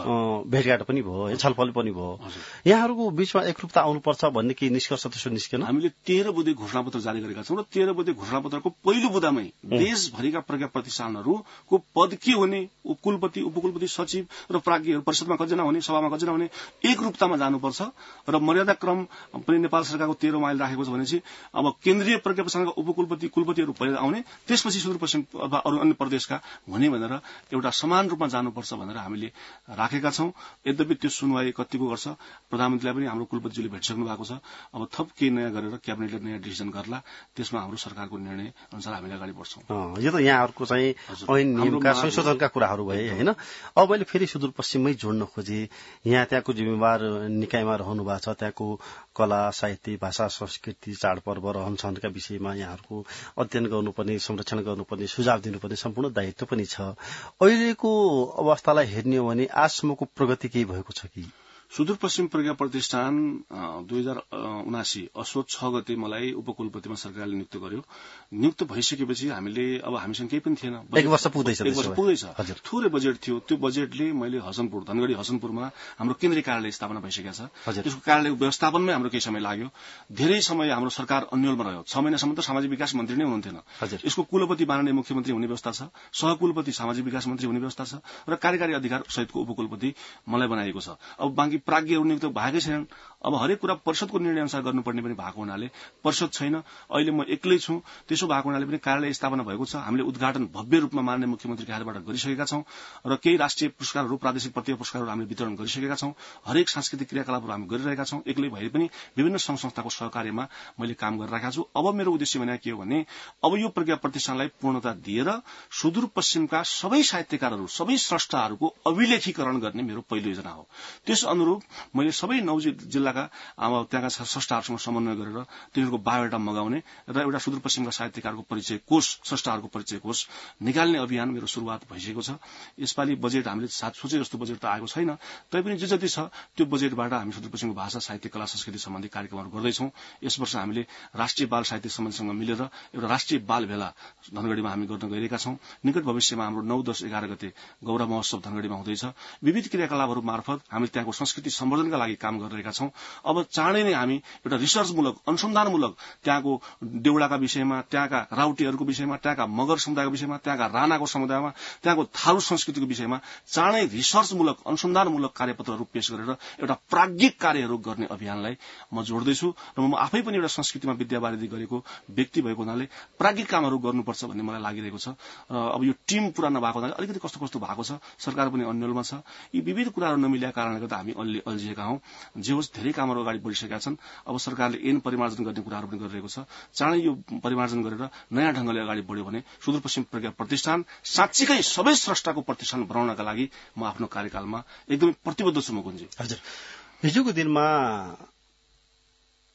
भेटघाट पनि भयो, छलफल पनि भयो। यहाँहरूको बीचमा एकरूपता आउनुपर्छ भन्ने के निष्कर्ष त्यसो निस्केन? हामीले तेह्र बुँदे घोषणापत्र जारी गरेका छौँ र तेह्र बुँदे घोषणापत्रको पहिलो बुँदामै देशभरिका प्रज्ञा प्रतिष्ठानहरूको पद के हुने, कुलपति उपकुलपति सचिव र प्राज्ञहरू परिषदमा कतिजना हुने, सभामा कतिजना हुने, एकरूपतामा जानुपर्छ र मर्यादा क्रम पनि नेपाल सरकारको तेह्र माइल राखेको छ भनेपछि अब केन्द्रीय प्रज्ञा प्रतिष्ठानका उपकुलपति कुलपतिहरू पहिला आउने, त्यसपछि सुदूरपश्चिम अथवा अरू अन्य प्रदेशका हुने भनेर एउटा समान रूपमा जानुपर्छ भनेर हामीले राखेका छौँ। यद्यपि त्यो सुनवाई कतिको गर्छ, प्रधानमन्त्रीलाई पनि हाम्रो कुलपतिज्यूले भेटिसक्नु भएको छ। अब थप केही नयाँ गरेर क्याबिनेटले नयाँ डिसिजन गर्ला, त्यसमा हाम्रो सरकारको निर्णय अनुसार हामीले अगाडि बढ्छौँ। यो त यहाँहरूको चाहिँ ऐन नियमका संशोधनका कुराहरू भए होइन। अब मैले फेरि सुदूरपश्चिममै जोड्न खोजेँ, यहाँ त्यहाँको जिम्मेवार निकायमा रहनु भएको छ, त्यहाँको कला साहित्य भाषा संस्कृति चाडपर्व रहनसहनका विषयमा यहाँहरूको अध्ययन गर्नुपर्ने, संरक्षण गर्नुपर्ने, सुझाव दिनुपर्ने सम्पूर्ण दायित्व पनि छ। अहिलेको अवस्थालाई हेर्ने हो भने आजसम्मको प्रगति केही भएको छ कि? सुदूरपश्चिम प्रज्ञा प्रतिष्ठान दुई हजार उनासी असोज छ गते मलाई उपकुलपतिमा सरकारले नियुक्त गर्यो। नियुक्त भइसकेपछि हामीले अब हामीसँग केही पनि थिएन, एक वर्ष पुग्दैछ एक वर्ष पुग्दैछ थोरै बजेट थियो। त्यो बजेटले मैले हसनपुर धनगढ़ी हसनपुरमा हाम्रो केन्द्रीय कार्यालय स्थापना भइसकेको छ। त्यसको कार्यालय व्यवस्थापनमै हाम्रो केही समय लाग्यो, धेरै समय हाम्रो सरकार अन्यलमा रह्यो। छ महिनासम्म त सामाजिक विकास मन्त्री नै हुनुहुन्थेन। यसको कुलपति माननीय मुख्यमन्त्री हुने व्यवस्था छ, सहकुलपति सामाजिक विकास मन्त्री हुने व्यवस्था छ र कार्यकारी अधिकार सहितको उपकुलपति मलाई बनाइएको छ। अब बाँकी प्राज्ञहरू नियुक्त भएकै छैनन्। अब हरेक कुरा परिषदको निर्णय अनुसार गर्नुपर्ने पनि भएको हुनाले परिषद छैन, अहिले म एक्लै छु। त्यसो भएको हुनाले पनि कार्यालय स्थापना भएको छ। हामीले उद्घाटन भव्य रूपमा माननीय मुख्यमन्त्रीका हातबाट गरिसकेका छौं र केही राष्ट्रिय पुरस्कारहरू, प्रादेशिक प्रतिभा पुरस्कारहरू हामीले वितरण गरिसकेका छौं। हरेक सांस्कृतिक क्रियाकलापहरू हामी गरिरहेका छौं। एक्लै भए पनि विभिन्न संघ संस्थाको सहकार्यमा मैले काम गरिरहेका छु। अब मेरो उद्देश्य भने के हो भने अब यो प्रज्ञा प्रतिष्ठानलाई पूर्णता दिएर सुदूरपश्चिमका सबै साहित्यकारहरू, सबै स्रष्टाहरूको अभिलेखीकरण गर्ने मेरो पहिलो योजना हो। त्यस अनुरूप मैले सबै नौ जिल्लाका अब त्यहाँका स्रष्टाहरूसँग समन्वय गरेर तिनीहरूको बायोडाटा मगाउने र एउटा सुदूरपश्चिमका साहित्यकारको परिचय कोष, स्रष्टाहरूको परिचय कोष निकाल्ने अभियान मेरो शुरूआत भइसकेको छ। यसपालि बजेट हामीले साथ सोचे जस्तो बजेट त आएको छैन, तैपनि जे जति छ त्यो बजेटबाट हामी सुदूरपश्चिमको भाषा, साहित्य, कला, संस्कृति सम्बन्धी कार्यक्रमहरू गर्दैछौं। यस वर्ष हामीले राष्ट्रिय बाल साहित्य सम्मेलनसँग मिलेर एउटा राष्ट्रिय बाल भेला धनगढ़ीमा हामी गर्न गइरहेका छौं। निकट भविष्यमा हाम्रो नौ दस एघार गते गौरव महोत्सव धनगढ़ीमा हुँदैछ। विविध क्रियाकलापहरू मार्फत हामी त्यहाँको संस्कृति सम्वर्धनका लागि काम गरिरहेका छौं। अब चाँडै नै हामी एउटा रिसर्चमूलक, अनुसन्धानमूलक त्यहाँको देउडाका विषयमा, त्यहाँका राउटेहरूको विषयमा, त्यहाँका मगर समुदायको विषयमा, त्यहाँका राणाको समुदायमा, त्यहाँको थारू संस्कृतिको विषयमा चाँडै रिसर्चमूलक, अनुसन्धानमूलक कार्यपत्रहरू पेश गरेर एउटा प्राज्ञिक कार्यहरू गर्ने अभियानलाई म जोड्दैछु र म आफै पनि एउटा संस्कृतिमा विद्यावारिधि गरेको व्यक्ति भएको हुनाले प्राज्ञिक कामहरू गर्नुपर्छ भन्ने मलाई लागिरहेको छ। र अब यो टिम पूरा नभएको हुनाले अलिकति कस्तो कस्तो भएको छ, सरकार पनि अन्यलमा छ। यी विविध कुराहरू नमिलेका कारणले गर्दा हामी अलि अल्झिएका हौं। जे होस्, धेरै कामहरू अगाडि बढिसकेका छन्। अब सरकारले ऐन परिमार्जन गर्ने कुराहरू पनि गरिरहेको छ। चाँडै यो परिमार्जन गरेर नयाँ ढंगले अगाडि बढ्यो भने सुदूरपश्चिम प्रज्ञा प्रतिष्ठान साँच्चीकै सबै स्रष्टाको प्रतिष्ठान बनाउनका लागि म आफ्नो कार्यकालमा एकदमै प्रतिबद्ध छु। मुकुन्दजी, हजुर, हिजोको दिनमा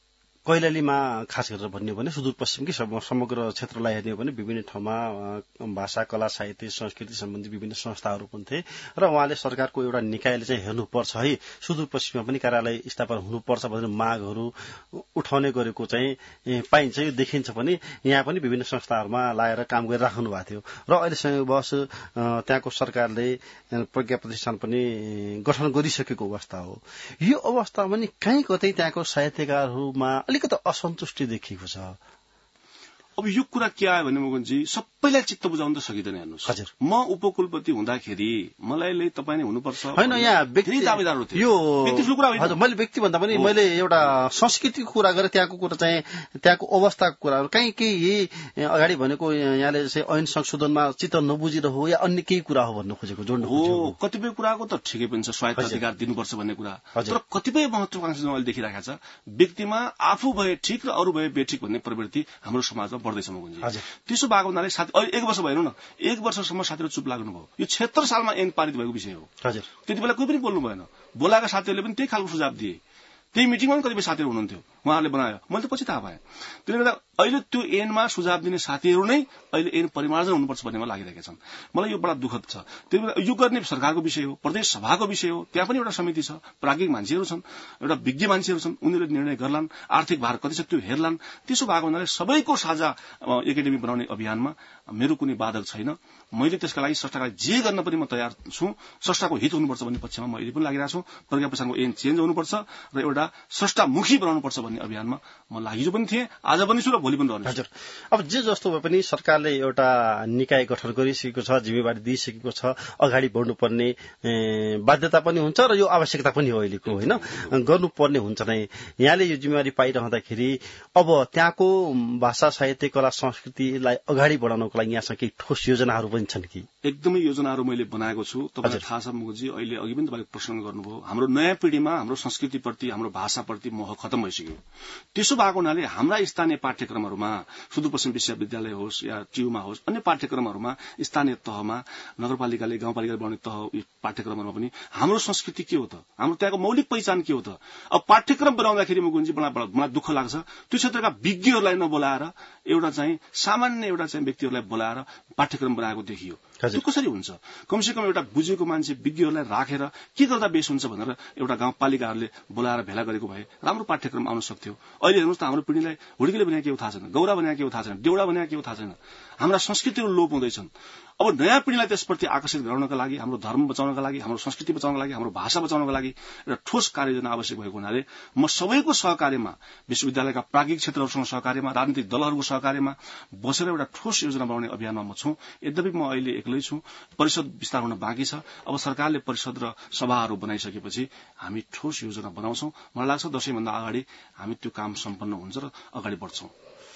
कैलालीमा खास गरेर भन्ने हो भने सुदूरपश्चिमकै समग्र क्षेत्रलाई हेर्ने हो भने विभिन्न ठाउँमा भाषा कला साहित्य संस्कृति सम्बन्धी विभिन्न संस्थाहरू पनि थिए र उहाँले सरकारको एउटा निकायले चाहिँ हेर्नुपर्छ है सुदूरपश्चिममा पनि कार्यालय स्थापना हुनुपर्छ भनेर मागहरू उठाउने गरेको चाहिँ पाइन्छ यो देखिन्छ पनि यहाँ पनि विभिन्न संस्थाहरूमा लाएर काम गरिराख्नु भएको थियो र अहिलेसँग बस त्यहाँको सरकारले प्रज्ञा प्रतिष्ठान पनि गठन गरिसकेको अवस्था हो। यो अवस्थामा पनि कहीँ कतै त्यहाँको साहित्यकारहरूमा अलिकति असन्तुष्टि देखिएको छ। अब यो कुरा के आयो भने मोगनजी सबैलाई चित्त बुझाउन त सकिँदैन। हेर्नुहोस्, म उपकुलपति हुँदाखेरि मलाई तपाईँ नै हुनुपर्छ होइन, यहाँ व्यक्ति दावेदार थियो। यो व्यक्तिगत कुरा होइन, मैले व्यक्ति भन्दा पनि मैले एउटा संस्कृतिको कुरा गरेँ, त्यहाँको कुरा चाहिँ त्यहाँको अवस्थाको कुराहरू कहीँ केही अगाडि भनेको यहाँले चाहिँ ऐन संशोधनमा चित्त नबुझिरहो या अन्य केही कुरा हो भन्नु खोजेको जोड्नु हो। कतिपय कुराको त ठिकै पनि छ, स्वायत्त अधिकार दिनुपर्छ भन्ने कुरा, तर कतिपय महत्वाकांक्षा अहिले देखिरहेको छ व्यक्तिमा आफू भए ठिक र अरू भए बेठिक भन्ने प्रवृत्ति हाम्रो समाजमा बढ्दैछ मुकुन्दजी। त्यसो भएको हुनाले साथी एक वर्ष भयो न, एक वर्षसम्म साथीहरू चुप लाग्नुभयो। यो छिहत्तर सालमा ऐन पारित भएको विषय हो। त्यति बेला कोही पनि बोल्नु भएन, बोलाएका साथीहरूले पनि त्यही खालको सुझाव दिए। त्यही मिटिङमा पनि कतिपय साथीहरू हुनुहुन्थ्यो, उहाँहरूले बनायो, मैले त पछि थाहा पाएँ। त्यसले गर्दा अहिले त्यो ऐनमा सुझाव दिने साथीहरू नै अहिले ऐन परिमार्जन हुनुपर्छ भन्नेमा लागिरहेका छन्। मलाई यो बडा दुःखद छ। त्यही भएर यो गर्ने सरकारको विषय हो, प्रदेश सभाको विषय हो, त्यहाँ पनि एउटा समिति छ, प्राज्ञिक मान्छेहरू छन्, एउटा विज्ञ मान्छेहरू छन्, उनीहरूले निर्णय गर्लान्, आर्थिक भार कति छ त्यो हेर्लान्। त्यसो भएको हुनाले सबैको साझा एकाडेमी बनाउने अभियानमा मेरो कुनै बाधक छैन। मैले त्यसका लागि संस्थालाई जे गर्न पनि म तयार छु। संस्थाको हित हुनुपर्छ भन्ने पक्षमा म अहिले पनि लागिरहेको छु। प्रज्ञा प्रसादको ऐन चेन्ज हुनुपर्छ र एउटा संस्थामुखी बनाउनुपर्छ भन्ने अभियानमा म लागियो पनि थिएँ, आज पनि छु र भोलि पनि रहनेछु। हजुर, अब जे जस्तो भए पनि सरकारले एउटा निकाय गठन गरिसकेको छ, जिम्मेवारी दिइसकेको छ, अगाडि बढ्नुपर्ने बाध्यता पनि हुन्छ र यो आवश्यकता पनि हो अहिलेको, होइन, गर्नुपर्ने हुन्छ नै। यहाँले यो जिम्मेवारी पाइरहँदाखेरि अब त्यहाँको भाषा साहित्य कला संस्कृतिलाई अगाडि बढाउनको लागि यहाँसँग केही ठोस योजनाहरू पनि छन् कि? एकदमै योजनाहरू मैले बनाएको छु। तपाईँलाई थाहा छ मुकुन्दजी, अहिले अघि पनि तपाईँले प्रश्न गर्नुभयो, हाम्रो नयाँ पिढ़ीमा हाम्रो संस्कृतिप्रति हाम्रो भाषाप्रति मोह खत्म भइसक्यो। त्यसो भएको हुनाले हाम्रा स्थानीय पाठ्यक्रमहरूमा, सुदूरपश्चिम विश्वविद्यालय होस् या टियुमा होस्, अन्य पाठ्यक्रमहरूमा स्थानीय तहमा नगरपालिकाले गाउँपालिकाले बनाउने तह पाठ्यक्रमहरूमा पनि हाम्रो संस्कृति के हो त, हाम्रो त्यहाँको मौलिक पहिचान के हो त। अब पाठ्यक्रम बनाउँदाखेरि मुकुन्दजी मलाई दुःख लाग्छ, त्यो क्षेत्रका विज्ञहरूलाई नबोलाएर एउटा चाहिँ सामान्य एउटा चाहिँ व्यक्तिहरूलाई बोलाएर पाठ्यक्रम बनाएको देखियो। त्यो कसरी हुन्छ? कमसेकम एउटा बुझेको मान्छे विज्ञहरूलाई राखेर के गर्दा बेस हुन्छ भनेर एउटा गाउँपालिकाहरूले बोलाएर भेला गरेको भए राम्रो पाठ्यक्रम आउन सक्थ्यो। अहिले हेर्नुहोस् त, हाम्रो पिँढीलाई हुड्कीले भने के हो थाहा छैन, गौरा भने के हो थाहा छैन, देउडा भने के हो थाहा छैन। हाम्रा संस्कृतिहरू लोप हुँदैछन्। अब नयाँ पिँढीलाई त्यसप्रति आकर्षित गराउनका लागि, हाम्रो धर्म बचाउनका लागि, हाम्रो संस्कृति बचाउनका लागि, हाम्रो भाषा बचाउनका लागि एउटा ठोस कार्ययोजना आवश्यक भएको हुनाले म सबैको सहकार्यमा, विश्वविद्यालयका प्राज्ञिक क्षेत्रहरूसँग सहकार्यमा, राजनीतिक दलहरूको सहकार्यमा बसेर एउटा ठोस योजना बनाउने अभियानमा म छु। यद्यपि म अहिले एक्लै छु, परिषद विस्तार हुन बाँकी छ। अब सरकारले परिषद र सभाहरू बनाइसकेपछि हामी ठोस योजना बनाउँछौं। मलाई लाग्छ दशैंभन्दा अगाडि हामी त्यो काम सम्पन्न हुन्छ र अगाडि बढ्छौं।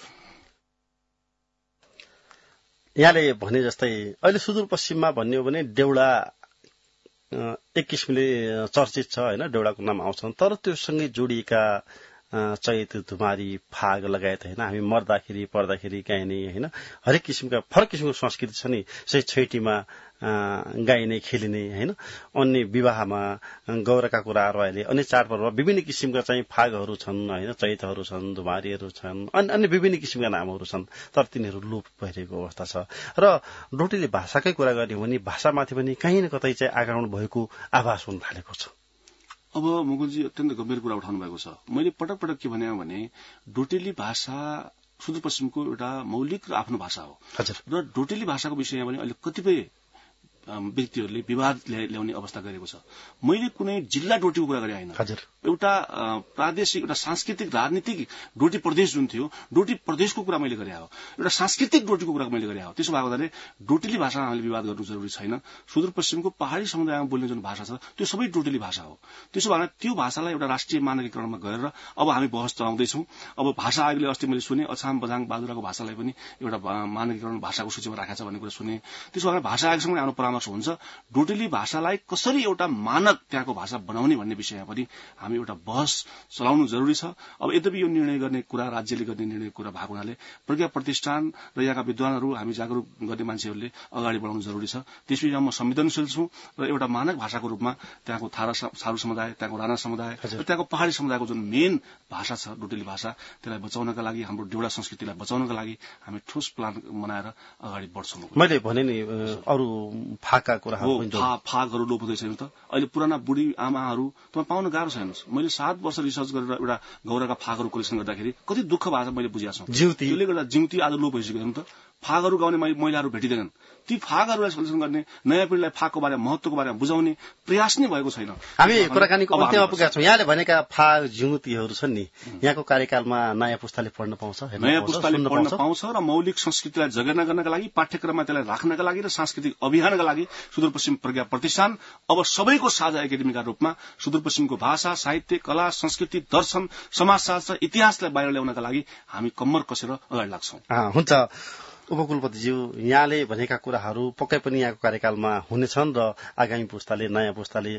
यहाँले भने जस्तै अहिले सुदूरपश्चिममा भन्ने हो भने देउडा एक किसिमले चर्चित छ, होइन, देउडाको नाम आउँछ, तर त्योसँगै जोडिएका चैत, धुमारी, फाग लगायत, होइन, हामी मर्दाखेरि पर्दाखेरि गाइने, होइन, हरेक किसिमका फरक किसिमको संस्कृति छ नि। सही छैटीमा गाइने खेलिने, होइन, अन्य विवाहमा गौरका कुराहरू, अहिले अन्य चाडपर्वमा विभिन्न किसिमका चाहिँ फागहरू छन्, होइन, चैतहरू छन्, धुमारीहरू छन्, अन्य अन्य विभिन्न किसिमका नामहरू छन्, तर तिनीहरू लोप भइरहेको अवस्था छ। र डोटीले भाषाकै कुरा गर्ने हो भने भाषामाथि पनि कहीँ न कतै चाहिँ आक्रमण भएको आभास हुन थालेको छ। अब मुकुलजी अत्यन्त गम्भीर कुरा उठाउनु भएको छ। मैले पटक पटक के भने भने डोटेली भाषा सुदूरपश्चिमको एउटा मौलिक र आफ्नो भाषा हो। र डोटेली भाषाको विषयमा पनि अहिले कतिपय व्यक्तिहरूले विवाद ल्याउने अवस्था गरेको छ। मैले कुनै जिल्ला डोटीको कुरा गरे होइन, एउटा प्रादेशिक एउटा सांस्कृतिक राजनीतिक डोटी प्रदेश जुन थियो, डोटी प्रदेशको कुरा मैले गरे हो, एउटा सांस्कृतिक डोटीको कुरा मैले गरे हो। त्यसो भएको हुनाले डोटेली भाषामा हामीले विवाद गर्नु जरुरी छैन। सुदूरपश्चिमको पहाड़ी समुदायमा बोल्ने जुन भाषा छ त्यो सबै डोटेली भाषा हो। त्यसो भएर त्यो भाषालाई एउटा राष्ट्रिय मानकीकरणमा गएर अब हामी बहस चलाउँदैछौँ। अब भाषा आयोगले अस्ति मैले सुने अछाम बझाङ बाजुराको भाषालाई पनि एउटा मानकीकरण भाषाको सूचीमा राखेको छ भन्ने कुरा सुने। त्यसो भएर भाषा आयोगसँग आफ्नो परामर्श हुन्छ। डोटेली भाषालाई कसरी एउटा मानक त्यहाँको भाषा बनाउने भन्ने विषयमा पनि हामी हामी एउटा बहस चलाउनु जरुरी छ। अब यद्यपि यो निर्णय गर्ने कुरा राज्यले गर्ने निर्णय कुरा भएको हुनाले प्रज्ञा प्रतिष्ठान र यहाँका विद्वानहरू हामी जागरूक गर्ने मान्छेहरूले अगाडि बढाउनु जरुरी छ। त्यसपछि म संवेदनशील छु र एउटा मानक भाषाको रूपमा त्यहाँको थारा सारू समुदाय, त्यहाँको राणा समुदाय र त्यहाँको पहाडी समुदायको जुन मेन भाषा छ डोटेली भाषा, त्यसलाई बचाउनका लागि, हाम्रो देउडा संस्कृतिलाई बचाउनका लागि हामी ठोस प्लान बनाएर अगाडि बढ्छौँ। मैले भने नि अरू फाका कुराहरू फागहरू लोप हुँदैछ नि त। अहिले पुराना बुढी आमाहरू तपाईँ पाउन गाह्रो छैन। मैले सात वर्ष रिसर्च गरेर एउटा गौराका फागहरू कलेक्सन गर्दाखेरि कति दुःख भएको छ मैले बुझेको छु। त्यसले गर्दा जिउती आज लोप भइसक्यो नि त। फागहरू गाउने महिलाहरू भेटिँदैनन्। ती फागहरूलाई सल्युसन गर्ने, नयाँ पिँढीलाई फागको बारेमा, महत्वको बारेमा बुझाउने प्रयास नै भएको छैन। हामी कुराकानीको अन्त्यमा पुगेका छौँ। यहाँले भनेका फाग जिउतीहरू छन् नि, यहाँको कार्यकालमा नयाँ पुस्ताले पढ्न पाउँछ, नयाँ पुस्ताले पढ्न पाउँछ र मौलिक संस्कृतिलाई जगेर्ना गर्नका लागि, पाठ्यक्रममा त्यसलाई राख्नका लागि र सांस्कृतिक अभियानका लागि सुदूरपश्चिम प्रज्ञा प्रतिष्ठान अब सबैको साझा एकाडेमीका रूपमा सुदूरपश्चिमको भाषा, साहित्य, कला, संस्कृति, दर्शन, समाजशास्त्र, इतिहासलाई बाहिर ल्याउनका लागि हामी कम्मर कसेर अगाडि लाग्छौँ। हुन्छ उपकुलपतिज्यू, यहाँले भनेका कुराहरू पक्कै पनि यहाँको कार्यकालमा हुनेछन् र आगामी पुस्ताले, नयाँ पुस्ताले,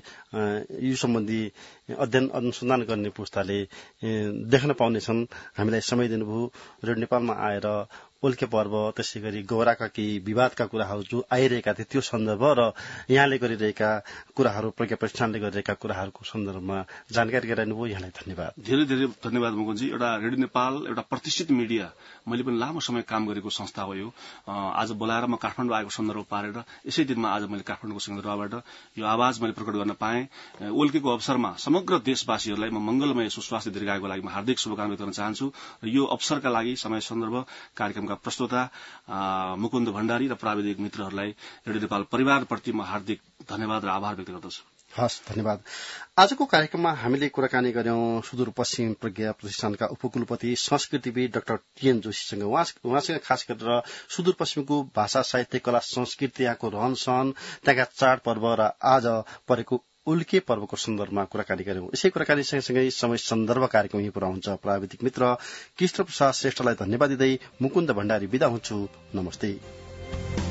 यो सम्बन्धी अध्ययन अनुसन्धान गर्ने पुस्ताले देख्न पाउनेछन्। हामीलाई समय दिनुभयो। रेडियो नेपालमा आएर ओल्के पर्व, त्यसै गरी गौराका केही विवादका कुराहरू जो आइरहेका थिए त्यो सन्दर्भ र यहाँले गरिरहेका कुराहरू, प्रज्ञा प्रतिष्ठानले गरिरहेका कुराहरूको सन्दर्भमा जानकारी गराउनुभयो। यहाँलाई धन्यवाद। धेरै धेरै धन्यवाद मुकुन्दजी। एउटा रेडियो नेपाल एउटा प्रतिष्ठित मिडिया, मैले पनि लामो समय काम गरेको संस्था हो यो। आज बोलाएर म काठमाडौँ आएको सन्दर्भ पारेर यसै दिनमा आज मैले काठमाडौँको सन्दर्भबाट यो आवाज मैले प्रकट गर्न पाएँ। ओल्केको अवसरमा समग्र देशवासीहरूलाई म मंगलमय सुस्वास्थ्य दीर्घायुको लागि म हार्दिक शुभकामना व्यक्त गर्न चाहन्छु र यो अवसरका लागि समय सन्दर्भ कार्यक्रमका प्रस्तोता मुकुन्द भण्डारी र प्राविधिक मित्रहरूलाई रेडियो नेपाल परिवारप्रति म हार्दिक धन्यवाद र आभार व्यक्त गर्दछु। हस्, धन्यवाद। आजको कार्यक्रममा हामीले कुराकानी गर्यौं सुदूरपश्चिम प्रज्ञा प्रतिष्ठानका उपकुलपति संस्कृतिविद डाक्टर टीएन जोशीसँग। उहाँसँग खास गरेर सुदूरपश्चिमको भाषा, साहित्य, कला, संस्कृति, यहाँको रहन सहन, त्यहाँका चाडपर्व र आज परेको उल्के पर्वको सन्दर्भमा कुराकानी गर्यौं। यसै कुराकानी सँगसँगै समय सन्दर्भ कार्यक्रम यही पुरा हुन्छ। प्राविधिक मित्र कृष्ण प्रसाद श्रेष्ठलाई धन्यवाद दिँदै मुकुन्द भण्डारी बिदा हुन्छु। नमस्ते।